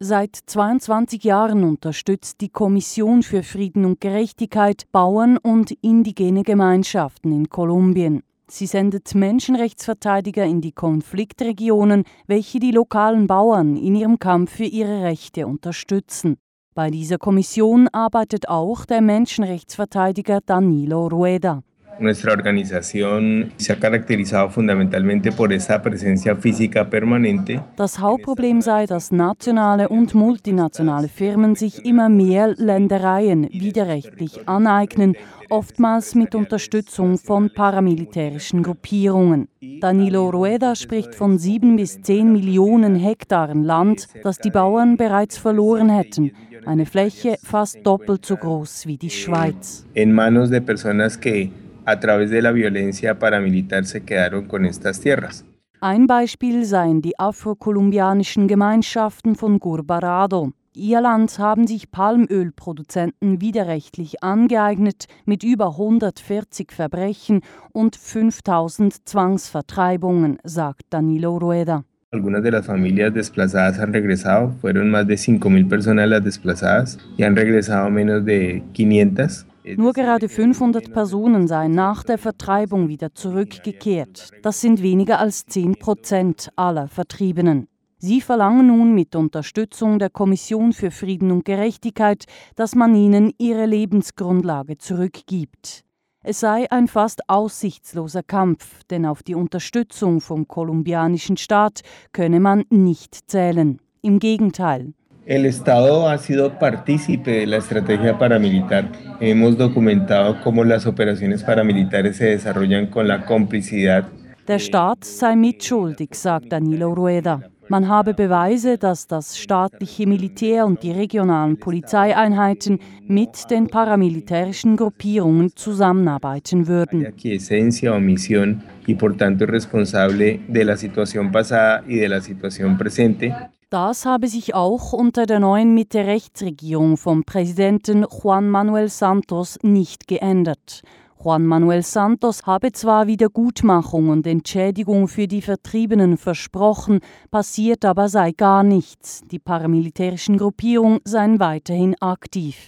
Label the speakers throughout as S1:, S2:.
S1: Seit 22 Jahren unterstützt die Kommission für Frieden und Gerechtigkeit Bauern und indigene Gemeinschaften in Kolumbien. Sie sendet Menschenrechtsverteidiger in die Konfliktregionen, welche die lokalen Bauern in ihrem Kampf für ihre Rechte unterstützen. Bei dieser Kommission arbeitet auch der Menschenrechtsverteidiger Danilo Rueda.
S2: Nuestra organización se ha caracterizado fundamentalmente por esa presencia física permanente.
S1: Das Hauptproblem sei, dass nationale und multinationale Firmen sich immer mehr Ländereien widerrechtlich aneignen, oftmals mit Unterstützung von paramilitärischen Gruppierungen. Danilo Rueda spricht von 7 bis 10 Millionen Hektaren Land, das die Bauern bereits verloren hätten. Eine Fläche fast doppelt so groß wie die Schweiz.
S2: En manos de personas que a través de la violencia paramilitar se quedaron con estas tierras.
S1: Ein Beispiel seien die afrokolumbianischen Gemeinschaften von Gurbarado. Ihr Land haben sich Palmölproduzenten widerrechtlich angeeignet mit über 140 Verbrechen und 5000 Zwangsvertreibungen, sagt Danilo Rueda.
S2: Algunas de las familias desplazadas han regresado, fueron más de 5.000 personas las desplazadas y han regresado menos de 500.
S1: Nur gerade 500 Personen seien nach der Vertreibung wieder zurückgekehrt. Das sind weniger als 10% aller Vertriebenen. Sie verlangen nun mit Unterstützung der Kommission für Frieden und Gerechtigkeit, dass man ihnen ihre Lebensgrundlage zurückgibt. Es sei ein fast aussichtsloser Kampf, denn auf die Unterstützung vom kolumbianischen Staat könne man nicht zählen. Im Gegenteil.
S2: El Estado ha sido partícipe de la estrategia paramilitar. Hemos documentado cómo las operaciones paramilitares se desarrollan con la complicidad.
S1: Der Staat sei mitschuldig, sagt Danilo Rueda. Man habe Beweise, dass das staatliche Militär und die regionalen Polizeieinheiten mit den paramilitärischen Gruppierungen zusammenarbeiten würden.
S2: Aquiescencia, omisión y por tanto responsable de la situación pasada y de la situación presente.
S1: Das habe sich auch unter der neuen Mitte-Rechts-Regierung vom Präsidenten Juan Manuel Santos nicht geändert. Juan Manuel Santos habe zwar Wiedergutmachung und Entschädigung für die Vertriebenen versprochen, passiert aber sei gar nichts. Die paramilitärischen Gruppierungen seien weiterhin aktiv.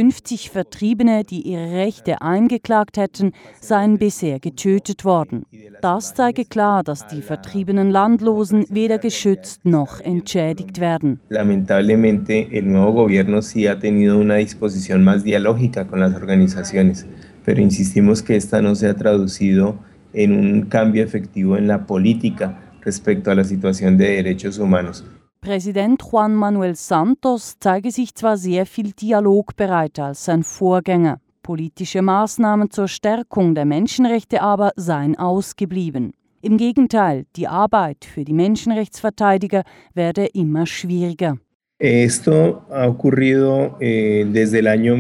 S1: 50 Vertriebene, die ihre Rechte eingeklagt hätten, seien bisher getötet worden. Das zeige klar, dass die vertriebenen Landlosen weder geschützt noch entschädigt werden.
S2: Lamentablemente, el nuevo gobierno sí ha tenido una disposición más dialógica con las organizaciones, pero insistimos que esta no se ha traducido en un cambio efectivo en la política respecto a la situación de derechos humanos.
S1: Präsident Juan Manuel Santos zeige sich zwar sehr viel dialogbereiter als sein Vorgänger. Politische Maßnahmen zur Stärkung der Menschenrechte aber seien ausgeblieben. Im Gegenteil, die Arbeit für die Menschenrechtsverteidiger werde immer schwieriger.
S2: Esto ha ocurrido desde el año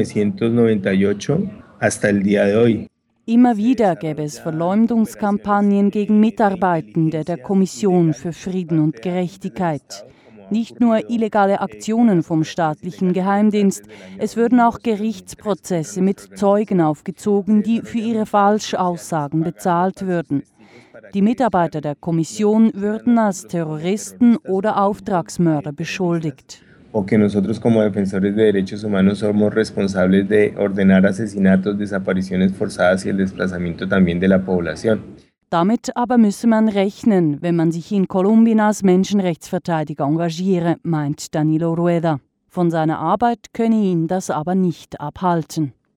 S2: 1998 hasta el día de hoy.
S1: Immer wieder gäbe es Verleumdungskampagnen gegen Mitarbeitende der Kommission für Frieden und Gerechtigkeit. Nicht nur illegale Aktionen vom staatlichen Geheimdienst, es würden auch Gerichtsprozesse mit Zeugen aufgezogen, die für ihre Falschaussagen bezahlt würden. Die Mitarbeiter der Kommission würden als Terroristen oder Auftragsmörder beschuldigt.
S2: O que nosotros como defensores de derechos humanos somos responsables de ordenar asesinatos, desapariciones forzadas y el desplazamiento también de la población.
S1: Damit aber müsse man rechnen, wenn man sich in Kolumbien als Menschenrechtsverteidiger engagiere, meint Danilo Rueda. Von seiner Arbeit könne ihn das aber nicht abhalten.